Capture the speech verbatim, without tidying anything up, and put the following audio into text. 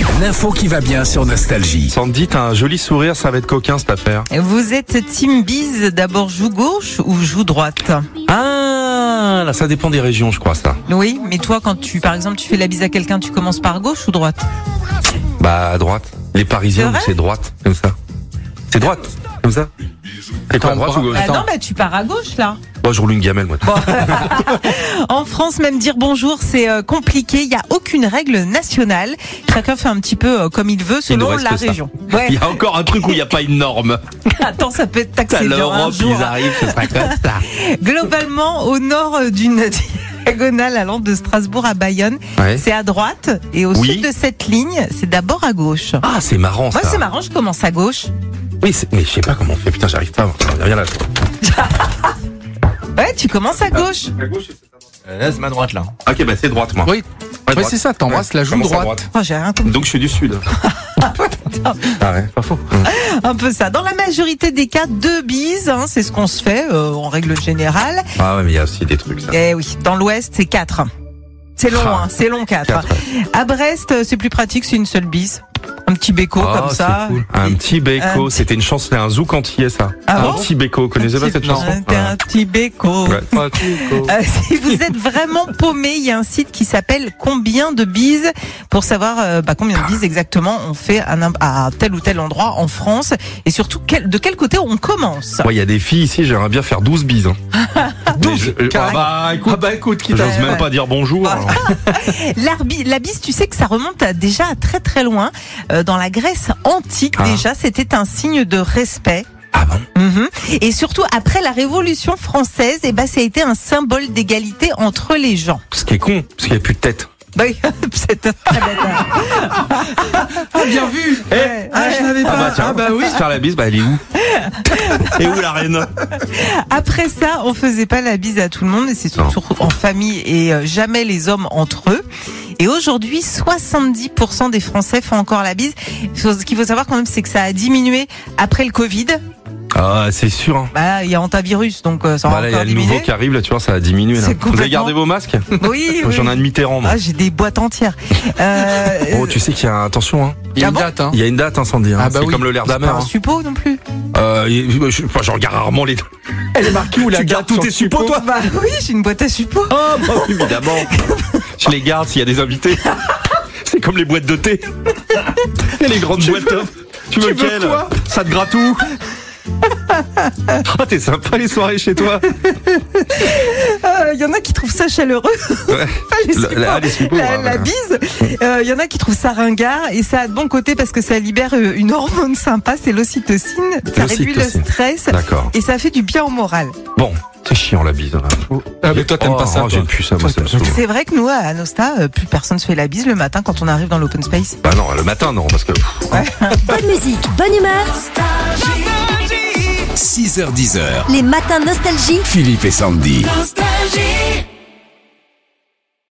L'info qui va bien sur Nostalgie. Sandy, t'as un joli sourire, ça va être coquin cette affaire. Vous êtes team bise, d'abord joue gauche ou joue droite? Ah, là ça dépend des régions, je crois ça. Oui, mais toi quand tu, par exemple, tu fais la bise à quelqu'un, tu commences par gauche ou droite? Bah à droite. Les Parisiens, C'est c'est droite, comme ça. C'est droite, comme ça. C'est quoi, droite ou gauche? Ah non, bah tu pars à gauche là. Moi, je roule une gamelle, moi. Bon. En France, même dire bonjour, c'est euh, compliqué. Il n'y a aucune règle nationale. Chacun fait un petit peu euh, comme il veut Il nous selon reste la que ça. région. Ouais. Il y a encore un truc où il n'y a pas une norme. Attends, ça peut être taxé À dur un l'Europe, jour. ils arrivent, ce sera comme ça. Globalement, au nord euh, d'une diagonale allant de Strasbourg à Bayonne, Ouais. c'est à droite. Et au Oui. sud de cette ligne, c'est d'abord à gauche. Ah, c'est marrant, ça. Moi, c'est marrant, je commence à gauche. Oui, c'est- mais je sais pas comment on fait. Putain, j'arrive pas. Viens là. Ouais, tu commences à gauche. Là, c'est ma droite, là. Ok, bah c'est droite, moi. Oui, Ouais, ouais, droite. c'est ça, t'embrasses la joue Commence à droite. Oh, j'ai rien compris. Donc je suis du sud. Ah ouais, pas faux. Un peu ça. Dans la majorité des cas, deux bises, hein, c'est ce qu'on se fait euh, en règle générale. Ah ouais, mais il y a aussi des trucs, ça. Eh oui, dans l'Ouest, c'est quatre. C'est long, Ah. hein, c'est long quatre. Quatre, À Brest, c'est plus pratique, c'est une seule bise. Un petit béco Oh, comme c'est ça. cool. Un petit béco, Un- c'était une chanson, c'était un zouk antillais, ça. Ah un bon petit béco, connaissez pas cette Un chanson? petit- un petit béco. Ouais. Euh, si vous êtes vraiment paumé, il y a un site qui s'appelle Combien de bises pour savoir euh, bah, combien de bises exactement on fait à, n'im- à tel ou tel endroit en France et surtout quel, de quel côté on commence. Ouais, il y a des filles ici, j'aimerais bien faire douze bises. Hein. Mais je- euh, ah bah écoute, Ah bah écoute, qui j'ose Ouais, même ouais. pas dire bonjour. Ah. L'arbi- La bise, tu sais que ça remonte à déjà à très très loin. Euh, dans la Grèce antique, Ah. déjà, c'était un signe de respect. Ah bon? Mhm. Et surtout, après la Révolution française, eh ben, ça a été un symbole d'égalité entre les gens. Ce qui est con, parce qu'il n'y a plus de tête. Bah oui, c'est très bête. Ah, bien vu. Ouais, Ah, je ouais. n'avais pas. Ah bah tiens, Ah bah oui. faire la bise, bah elle est où? Et où la reine? Après ça, on faisait pas la bise à tout le monde, et c'est surtout en famille et euh, jamais les hommes entre eux. Et aujourd'hui, soixante-dix pour cent des Français font encore la bise. Ce qu'il faut savoir quand même, c'est que ça a diminué après le Covid. Ah, c'est sûr. Hein. Bah, il y a hantavirus, donc euh, ça va Bah là, il y a encore le nouveau diminuer. qui arrive, là, tu vois, ça a diminué. Là. C'est Vous avez complètement- gardé vos masques? Oui, oui. J'en ai un Mitterrand. moi. Ah, j'ai des boîtes entières. Euh, Oh, tu sais qu'il y a, attention, hein. Il y a Ah une bon date, hein. Il y a une date incendie. Hein. Ah bah c'est oui. comme le l'air pas d'Amer. un Hein. suppôt non plus. Euh, je, je, enfin, je regarde rarement les. Elle est marquée où la Tu date gardes tous sur tes le suppos, toi? Bah oui, j'ai une boîte à suppos. Oh, bah, évidemment. Je les garde s'il y a des invités. C'est comme les boîtes de thé. Et les grandes boîtes. veux- Tu veux tu veux quelle? quoi? Ça te gratte où? Oh, t'es sympa les soirées chez toi. Il y en a qui trouvent ça chaleureux. Ouais. Pas les La- supports. la- les supports, la, ouais, la ouais. bise. Il y en a qui trouvent ça ringard et ça a de bon côté parce que ça libère euh, une hormone sympa, c'est l'ocytocine. Ça réduit le L'ocytocine. stress D'accord. et ça fait du bien au moral. Bon, c'est chiant la bise. Là. Ah, mais toi, t'aimes Oh, pas ça. oh, toi. j'aime plus ça, moi, ça me saoule. C'est vrai que nous, à Nosta, euh, plus personne se fait la bise le matin quand on arrive dans l'open space. Bah non, le matin, non, parce que. Bonne musique, bonne humeur. six heures dix heures. Les matins nostalgie. Philippe et Sandy. Nostalgie.